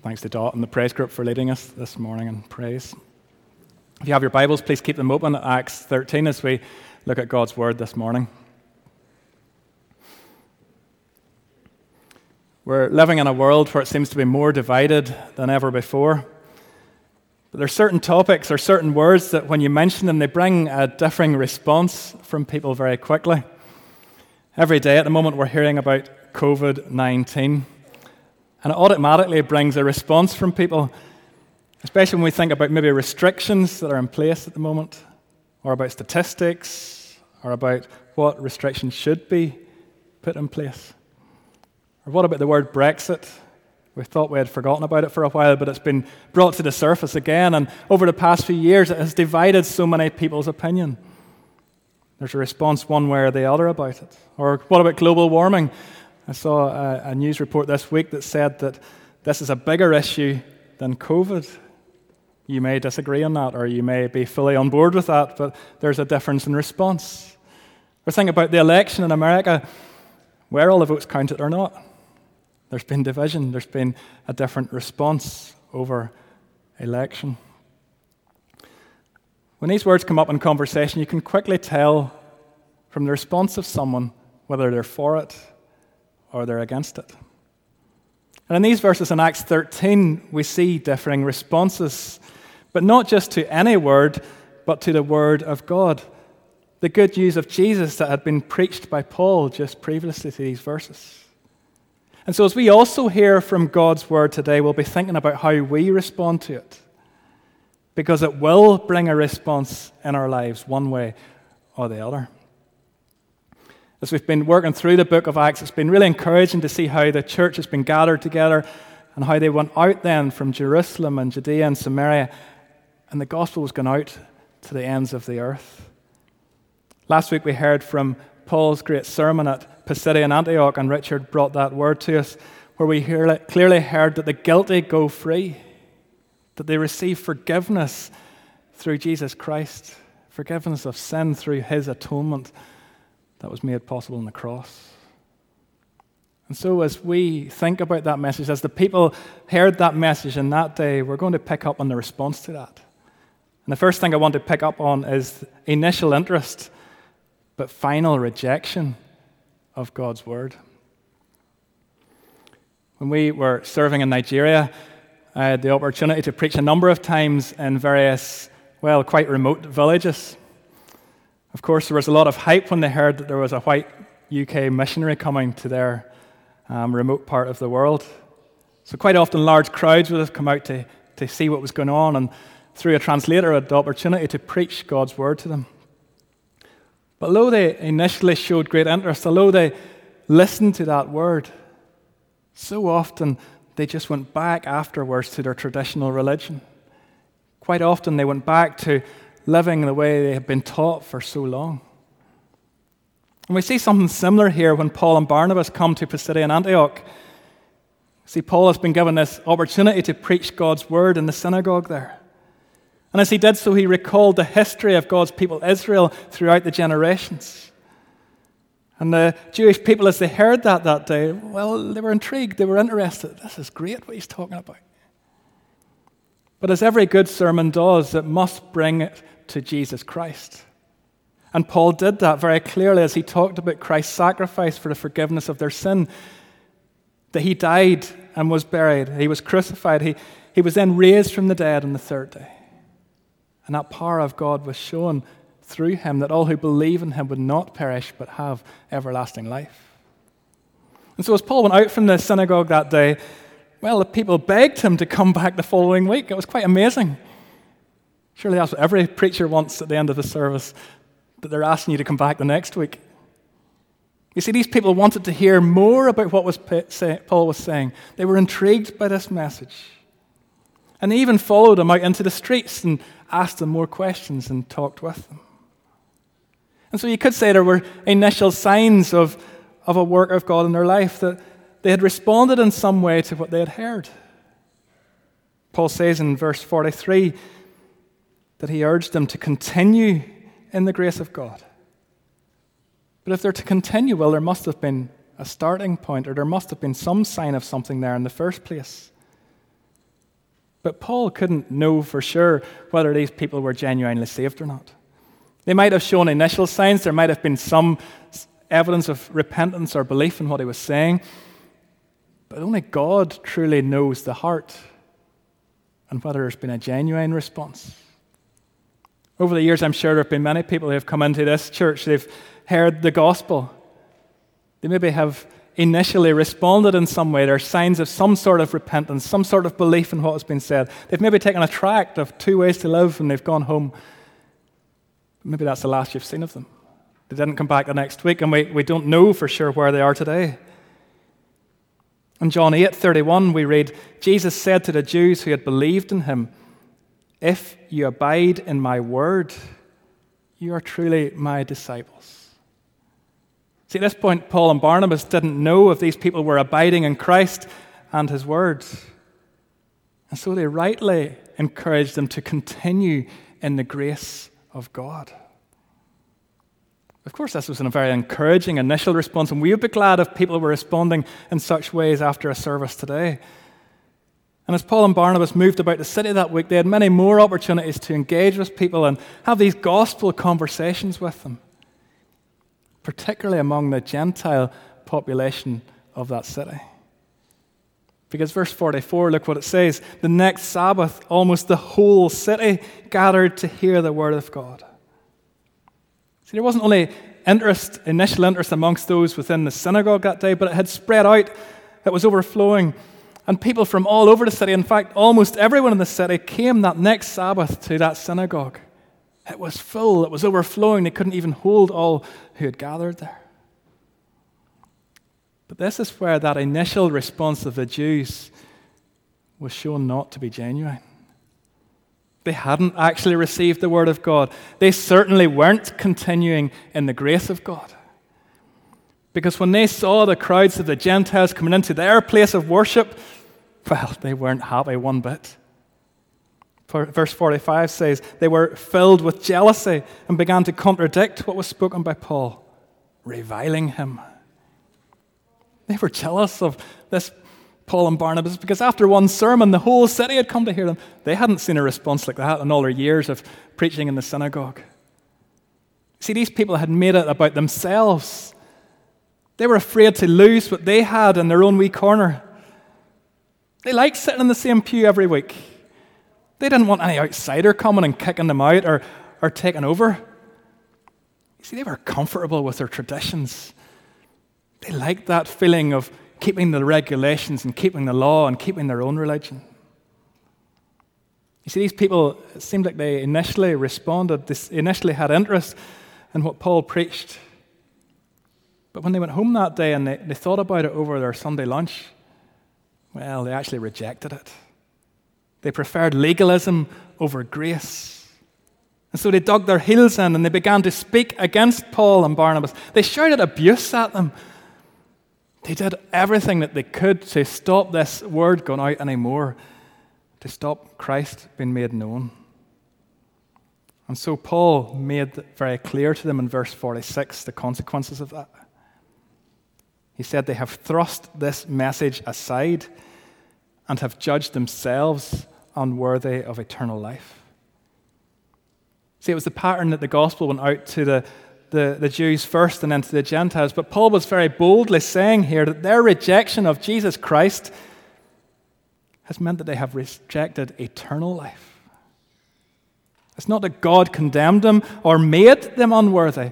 Thanks to Dot and the praise group for leading us this morning in praise. If you have your Bibles, please keep them open at Acts 13 as we look at God's Word this morning. We're living in a world where it seems to be more divided than ever before. But there are certain topics or certain words that when you mention them, they bring a differing response from people very quickly. Every day at the moment, we're hearing about COVID-19. And it automatically brings a response from people, especially when we think about maybe restrictions that are in place at the moment, or about statistics, or about what restrictions should be put in place. Or what about the word Brexit? We thought we had forgotten about it for a while, but it's been brought to the surface again, and over the past few years it has divided so many people's opinion. There's a response one way or the other about it. Or what about global warming? I saw a news report this week that said that this is a bigger issue than COVID. You may disagree on that, or you may be fully on board with that, but there's a difference in response. Or think about the election in America, where all the votes counted or not. There's been division. There's been a different response over election. When these words come up in conversation, you can quickly tell from the response of someone whether they're for it or they're against it. And in these verses in Acts 13, we see differing responses, but not just to any word, but to the word of God, the good news of Jesus that had been preached by Paul just previously to these verses. And so as we also hear from God's word today, we'll be thinking about how we respond to it, because it will bring a response in our lives one way or the other. As we've been working through the book of Acts, it's been really encouraging to see how the church has been gathered together and how they went out then from Jerusalem and Judea and Samaria, and the gospel was going out to the ends of the earth. Last week we heard from Paul's great sermon at Pisidian Antioch, and Richard brought that word to us, where we clearly heard that the guilty go free, that they receive forgiveness through Jesus Christ, forgiveness of sin through his atonement that was made possible on the cross. And so as we think about that message, as the people heard that message in that day, we're going to pick up on the response to that. And the first thing I want to pick up on is initial interest, but final rejection of God's word. When we were serving in Nigeria, I had the opportunity to preach a number of times in various, quite remote villages. Of course, there was a lot of hype when they heard that there was a white UK missionary coming to their remote part of the world. So quite often large crowds would have come out to see what was going on, and through a translator I had the opportunity to preach God's word to them. But although they initially showed great interest, although they listened to that word, so often they just went back afterwards to their traditional religion. Quite often they went back to living the way they had been taught for so long. And we see something similar here when Paul and Barnabas come to Pisidian Antioch. See, Paul has been given this opportunity to preach God's word in the synagogue there. And as he did so, he recalled the history of God's people, Israel, throughout the generations. And the Jewish people, as they heard that day, they were intrigued, they were interested. This is great what he's talking about. But as every good sermon does, it must bring it to Jesus Christ. And Paul did that very clearly as he talked about Christ's sacrifice for the forgiveness of their sin, that he died and was buried, he was crucified, he was then raised from the dead on the third day. And that power of God was shown through him, that all who believe in him would not perish but have everlasting life. And so as Paul went out from the synagogue that day, the people begged him to come back the following week. It was quite amazing. Surely that's what every preacher wants at the end of the service, that they're asking you to come back the next week. You see, these people wanted to hear more about what Paul was saying. They were intrigued by this message. And they even followed him out into the streets and asked him more questions and talked with them. And so you could say there were initial signs of a work of God in their life, that they had responded in some way to what they had heard. Paul says in verse 43 that he urged them to continue in the grace of God. But if they're to continue, there must have been a starting point, or there must have been some sign of something there in the first place. But Paul couldn't know for sure whether these people were genuinely saved or not. They might have shown initial signs. There might have been some evidence of repentance or belief in what he was saying. But only God truly knows the heart and whether there's been a genuine response. Over the years, I'm sure there have been many people who have come into this church. They've heard the gospel. They maybe have initially responded in some way. There are signs of some sort of repentance, some sort of belief in what has been said. They've maybe taken a tract of 2 ways to live and they've gone home. Maybe that's the last you've seen of them. They didn't come back the next week, and we don't know for sure where they are today. In John 8:31, we read, Jesus said to the Jews who had believed in him, "If you abide in my word, you are truly my disciples." See, at this point, Paul and Barnabas didn't know if these people were abiding in Christ and his word. And so they rightly encouraged them to continue in the grace of God. Of course, this was a very encouraging initial response, and we would be glad if people were responding in such ways after a service today. And as Paul and Barnabas moved about the city that week, they had many more opportunities to engage with people and have these gospel conversations with them, particularly among the Gentile population of that city. Because verse 44, look what it says. The next Sabbath, almost the whole city gathered to hear the word of God. See, there wasn't only initial interest amongst those within the synagogue that day, but it had spread out. It was overflowing. And people from all over the city, in fact, almost everyone in the city came that next Sabbath to that synagogue. It was full. It was overflowing. They couldn't even hold all who had gathered there. But this is where that initial response of the Jews was shown not to be genuine. They hadn't actually received the word of God. They certainly weren't continuing in the grace of God. Because when they saw the crowds of the Gentiles coming into their place of worship, well, they weren't happy one bit. Verse 45 says, they were filled with jealousy and began to contradict what was spoken by Paul, reviling him. They were jealous of this Paul and Barnabas because after one sermon, the whole city had come to hear them. They hadn't seen a response like that in all their years of preaching in the synagogue. See, these people had made it about themselves. They were afraid to lose what they had in their own wee corner. They liked sitting in the same pew every week. They didn't want any outsider coming and kicking them out or taking over. You see, they were comfortable with their traditions. They liked that feeling of keeping the regulations and keeping the law and keeping their own religion. You see, these people, it seemed like they initially responded, they initially had interest in what Paul preached. But when they went home that day and they thought about it over their Sunday lunch, well, they actually rejected it. They preferred legalism over grace. And so they dug their heels in and they began to speak against Paul and Barnabas. They shouted abuse at them. They did everything that they could to stop this word going out anymore, to stop Christ being made known. And so Paul made it very clear to them in verse 46 the consequences of that. He said they have thrust this message aside and have judged themselves unworthy of eternal life. See, it was the pattern that the gospel went out to the Jews first and then to the Gentiles. But Paul was very boldly saying here that their rejection of Jesus Christ has meant that they have rejected eternal life. It's not that God condemned them or made them unworthy.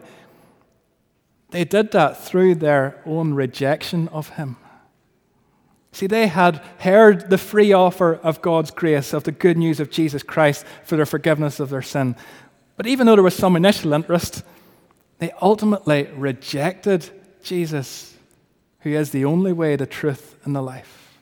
They did that through their own rejection of him. See, they had heard the free offer of God's grace, of the good news of Jesus Christ for the forgiveness of their sin. But even though there was some initial interest, they ultimately rejected Jesus, who is the only way, the truth, and the life.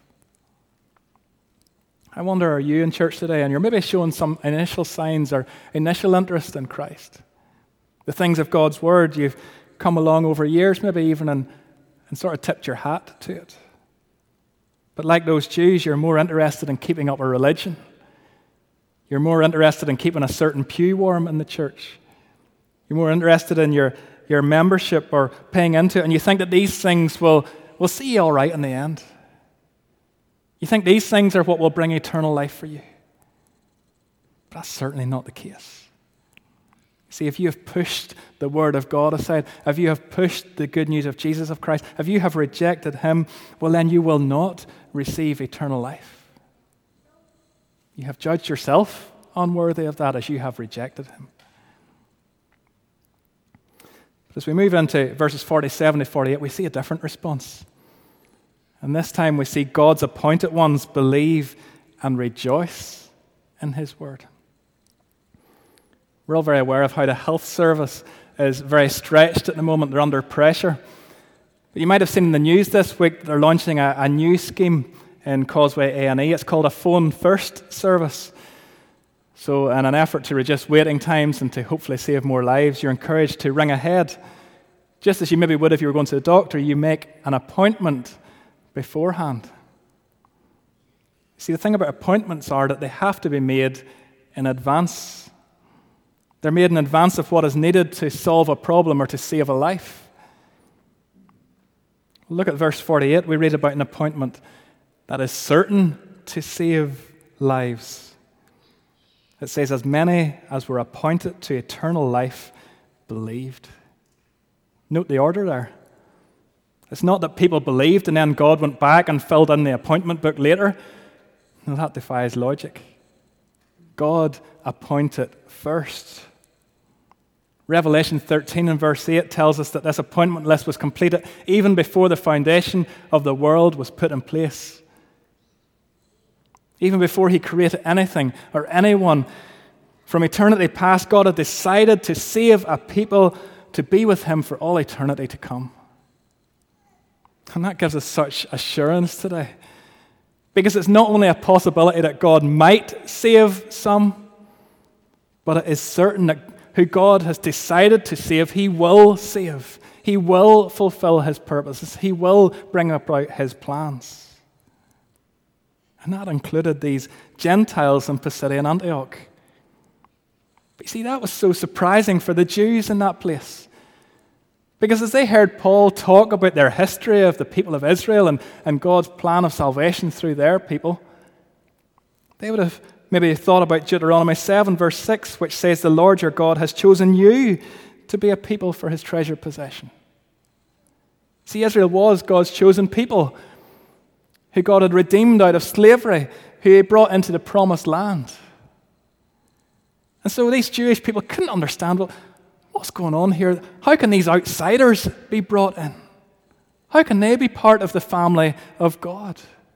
I wonder, are you in church today and you're maybe showing some initial signs or initial interest in Christ? The things of God's Word, you've come along over years, maybe even and sort of tipped your hat to it. But like those Jews, you're more interested in keeping up a religion. You're more interested in keeping a certain pew warm in the church. You're more interested in your membership or paying into it, and you think that these things will see you all right in the end. You think these things are what will bring eternal life for you. But that's certainly not the case. See, if you have pushed the word of God aside, if you have pushed the good news of Jesus of Christ, if you have rejected him, well, then you will not receive eternal life. You have judged yourself unworthy of that as you have rejected him. But as we move into verses 47 to 48, we see a different response. And this time we see God's appointed ones believe and rejoice in his word. We're all very aware of how the health service is very stretched at the moment. They're under pressure. But you might have seen in the news this week, they're launching a new scheme in Causeway A&E. It's called a phone first service. So in an effort to reduce waiting times and to hopefully save more lives, you're encouraged to ring ahead. Just as you maybe would if you were going to the doctor, you make an appointment beforehand. See, the thing about appointments are that they have to be made in advance. They're made in advance of what is needed to solve a problem or to save a life. Look at verse 48. We read about an appointment that is certain to save lives. It says, as many as were appointed to eternal life believed. Note the order there. It's not that people believed and then God went back and filled in the appointment book later. No, that defies logic. God appointed first. Revelation 13 and verse 8 tells us that this appointment list was completed even before the foundation of the world was put in place. Even before he created anything or anyone, from eternity past, God had decided to save a people to be with him for all eternity to come. And that gives us such assurance today. Because it's not only a possibility that God might save some, but it is certain that who God has decided to save, he will save. He will fulfill his purposes. He will bring about his plans. And that included these Gentiles in Pisidian Antioch. But you see, that was so surprising for the Jews in that place. Because as they heard Paul talk about their history of the people of Israel and God's plan of salvation through their people, they would have maybe thought about Deuteronomy 7, verse 6, which says, the Lord your God has chosen you to be a people for his treasured possession. See, Israel was God's chosen people, who God had redeemed out of slavery, who he brought into the promised land. And so these Jewish people couldn't understand, well, what's going on here? How can these outsiders be brought in? How can they be part of the family of God?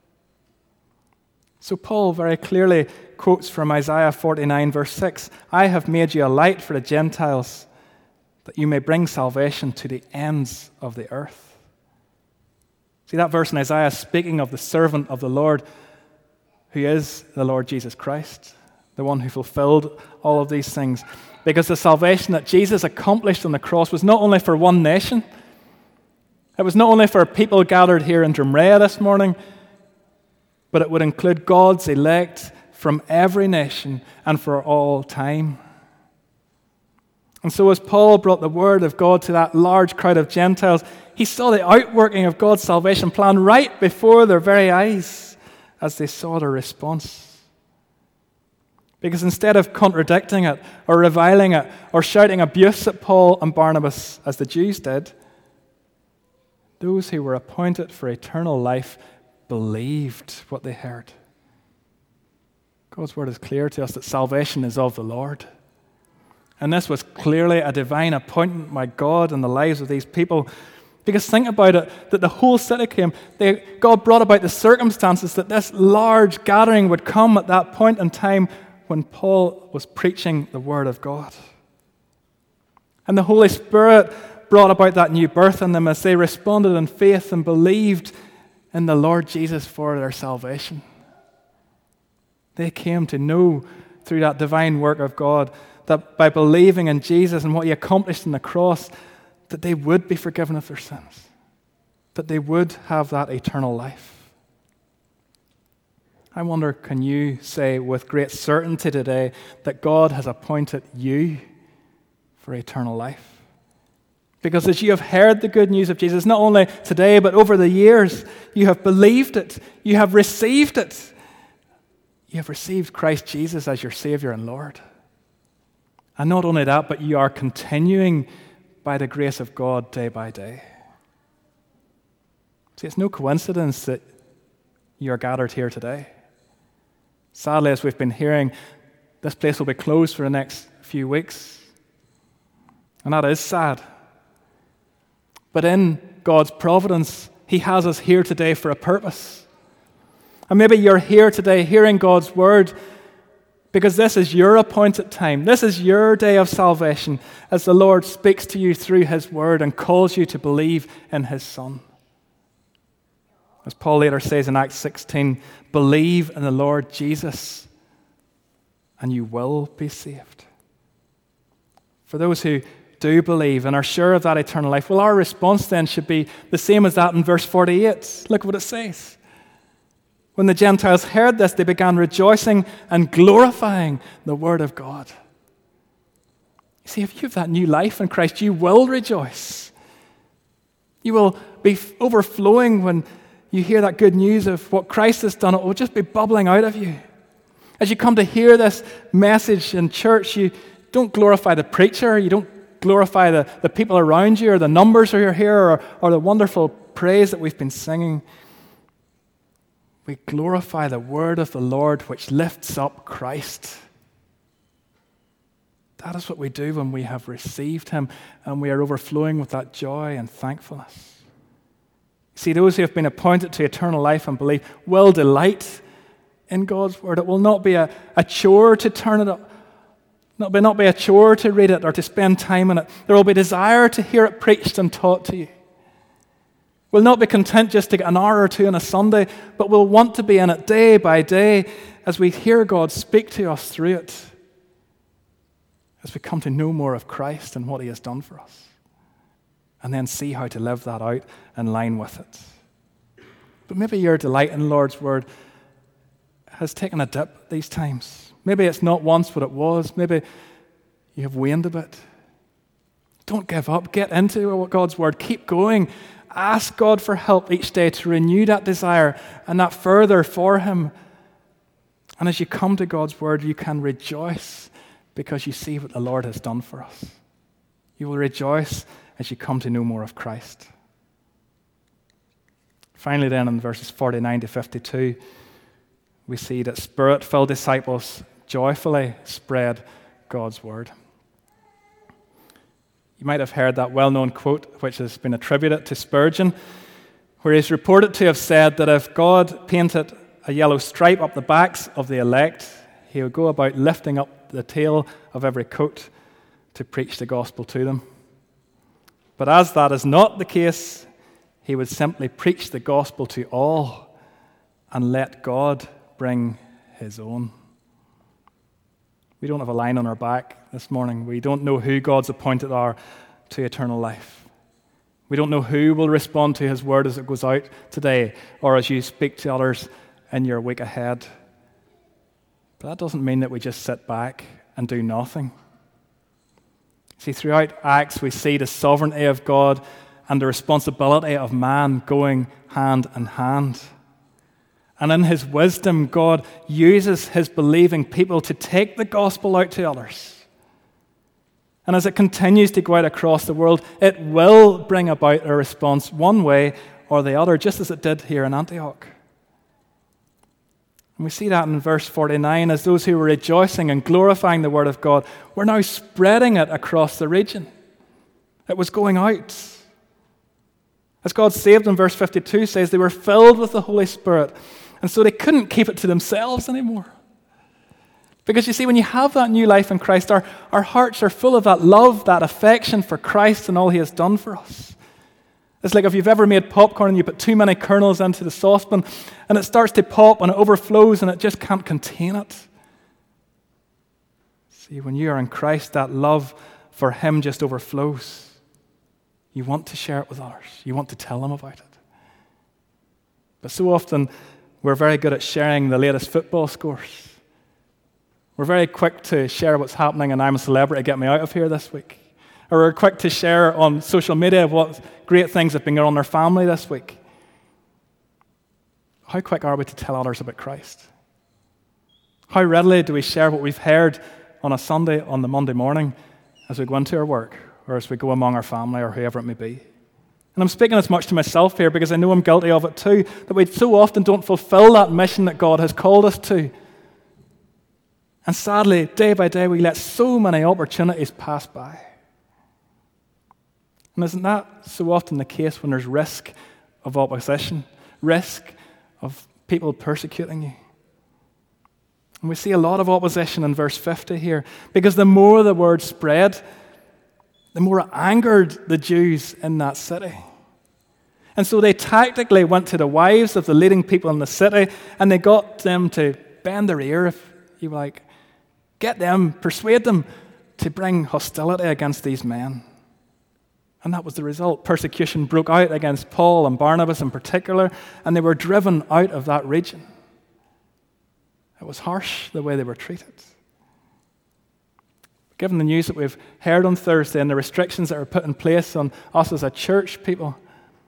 So Paul very clearly quotes from Isaiah 49, verse 6, I have made you a light for the Gentiles, that you may bring salvation to the ends of the earth. See, that verse in Isaiah is speaking of the servant of the Lord, who is the Lord Jesus Christ, the one who fulfilled all of these things. Because the salvation that Jesus accomplished on the cross was not only for one nation, it was not only for people gathered here in Drumrea this morning, but it would include God's elect from every nation and for all time. And so as Paul brought the word of God to that large crowd of Gentiles, he saw the outworking of God's salvation plan right before their very eyes as they saw their response. Because instead of contradicting it or reviling it or shouting abuse at Paul and Barnabas as the Jews did, those who were appointed for eternal life believed what they heard. God's word is clear to us that salvation is of the Lord. And this was clearly a divine appointment by God in the lives of these people. Because think about it, that the whole city came. God brought about the circumstances that this large gathering would come at that point in time when Paul was preaching the word of God. And the Holy Spirit brought about that new birth in them as they responded in faith and believed in the Lord Jesus for their salvation. They came to know through that divine work of God that by believing in Jesus and what he accomplished on the cross, that they would be forgiven of their sins, that they would have that eternal life. I wonder, can you say with great certainty today that God has appointed you for eternal life? Because as you have heard the good news of Jesus, not only today, but over the years, you have believed it, you have received it, You have received Christ Jesus as your Savior and Lord. And not only that, but you are continuing by the grace of God day by day. See, it's no coincidence that you are gathered here today. Sadly, as we've been hearing, this place will be closed for the next few weeks. And that is sad. But in God's providence, He has us here today for a purpose. And maybe you're here today hearing God's word because this is your appointed time. This is your day of salvation as the Lord speaks to you through His word and calls you to believe in His Son. As Paul later says in Acts 16, believe in the Lord Jesus and you will be saved. For those who do believe and are sure of that eternal life, well, our response then should be the same as that in verse 48. Look what it says. When the Gentiles heard this, they began rejoicing and glorifying the word of God. You see, if you have that new life in Christ, you will rejoice. You will be overflowing when you hear that good news of what Christ has done. It will just be bubbling out of you. As you come to hear this message in church, you don't glorify the preacher, you don't glorify the people around you or the numbers who are here or the wonderful praise that we've been singing. We glorify the word of the Lord which lifts up Christ. That is what we do when we have received Him and we are overflowing with that joy and thankfulness. See, those who have been appointed to eternal life and belief will delight in God's word. It will not be a chore to turn it up. Not be a chore to read it or to spend time in it. There will be desire to hear it preached and taught to you. We'll not be content just to get an hour or two on a Sunday, but we'll want to be in it day by day as we hear God speak to us through it, as we come to know more of Christ and what He has done for us, and then see how to live that out in line with it. But maybe your delight in the Lord's word has taken a dip these times. Maybe it's not once what it was. Maybe you have waned a bit. Don't give up. Get into God's word. Keep going. Ask God for help each day to renew that desire and that further for Him. And as you come to God's word, you can rejoice because you see what the Lord has done for us. You will rejoice as you come to know more of Christ. Finally then, in verses 49 to 52, we see that Spirit-filled disciples joyfully spread God's word. You might have heard that well-known quote which has been attributed to Spurgeon, where he's reported to have said that if God painted a yellow stripe up the backs of the elect, He would go about lifting up the tail of every coat to preach the gospel to them. But as that is not the case, He would simply preach the gospel to all and let God bring His own. We don't have a line on our back this morning. We don't know who God's appointed are to eternal life. We don't know who will respond to His word as it goes out today or as you speak to others in your week ahead. But that doesn't mean that we just sit back and do nothing. See, throughout Acts, we see the sovereignty of God and the responsibility of man going hand in hand. And in His wisdom, God uses His believing people to take the gospel out to others. And as it continues to go out across the world, it will bring about a response one way or the other, just as it did here in Antioch. And we see that in verse 49, as those who were rejoicing and glorifying the word of God were now spreading it across the region. It was going out. As God saved in verse 52 says, they were filled with the Holy Spirit. And so they couldn't keep it to themselves anymore. Because you see, when you have that new life in Christ, our hearts are full of that love, that affection for Christ and all He has done for us. It's like if you've ever made popcorn and you put too many kernels into the saucepan and it starts to pop and it overflows and it just can't contain it. See, when you are in Christ, that love for Him just overflows. You want to share it with others. You want to tell them about it. But so often, we're very good at sharing the latest football scores. We're very quick to share what's happening and I'm a celebrity, get me out of here this week. Or we're quick to share on social media what great things have been going on in our family this week. How quick are we to tell others about Christ? How readily do we share what we've heard on a Sunday, on the Monday morning, as we go into our work, or as we go among our family, or whoever it may be? And I'm speaking as much to myself here because I know I'm guilty of it too, that we so often don't fulfill that mission that God has called us to. And sadly, day by day, we let so many opportunities pass by. And isn't that so often the case when there's risk of opposition, risk of people persecuting you? And we see a lot of opposition in verse 50 here, because the more the word spread, the more it angered the Jews in that city. And so they tactically went to the wives of the leading people in the city, and they got them to bend their ear, if you like, get them, persuade them to bring hostility against these men. And that was the result. Persecution broke out against Paul and Barnabas in particular, and they were driven out of that region. It was harsh the way they were treated. Given the news that we've heard on Thursday and the restrictions that are put in place on us as a church people,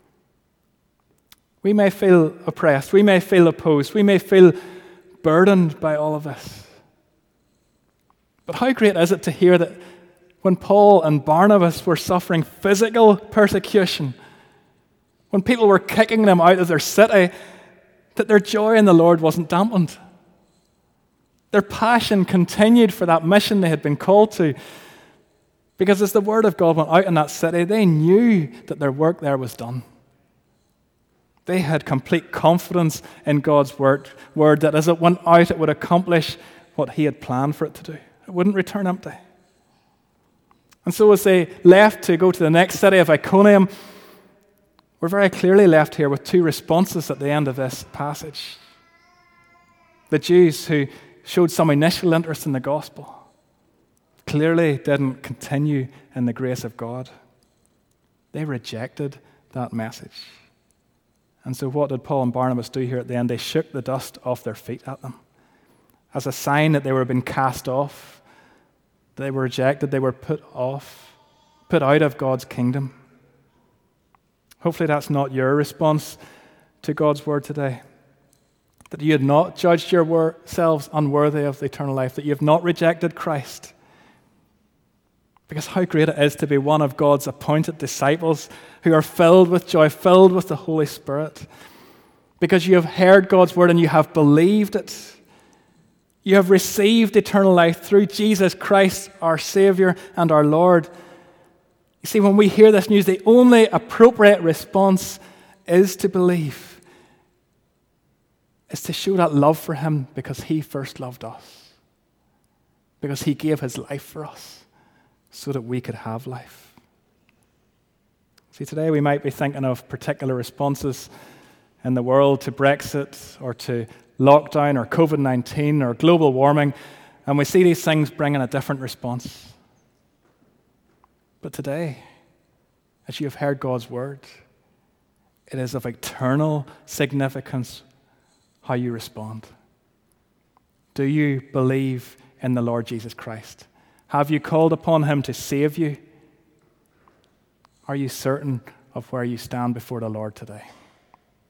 we may feel oppressed, we may feel opposed, we may feel burdened by all of this. But how great is it to hear that when Paul and Barnabas were suffering physical persecution, when people were kicking them out of their city, that their joy in the Lord wasn't dampened. Their passion continued for that mission they had been called to, because as the word of God went out in that city, they knew that their work there was done. They had complete confidence in God's word that as it went out, it would accomplish what he had planned for it to do. It wouldn't return empty. And so as they left to go to the next city of Iconium, we're very clearly left here with two responses at the end of this passage. The Jews who showed some initial interest in the gospel clearly didn't continue in the grace of God. They rejected that message. And so what did Paul and Barnabas do here at the end? They shook the dust off their feet at them as a sign that they were being cast off. They were rejected. They were put out of God's kingdom. Hopefully that's not your response to God's word today. That you had not judged yourselves unworthy of the eternal life, that you have not rejected Christ. Because how great it is to be one of God's appointed disciples who are filled with joy, filled with the Holy Spirit. Because you have heard God's word and you have believed it. You have received eternal life through Jesus Christ, our Savior and our Lord. You see, when we hear this news, the only appropriate response is to believe. Is to show that love for him because he first loved us. Because he gave his life for us so that we could have life. See, today we might be thinking of particular responses in the world to Brexit or to lockdown or COVID-19 or global warming, and we see these things bringing a different response. But today, as you have heard God's word, it is of eternal significance how you respond. Do you believe in the Lord Jesus Christ? Have you called upon him to save you? Are you certain of where you stand before the Lord today?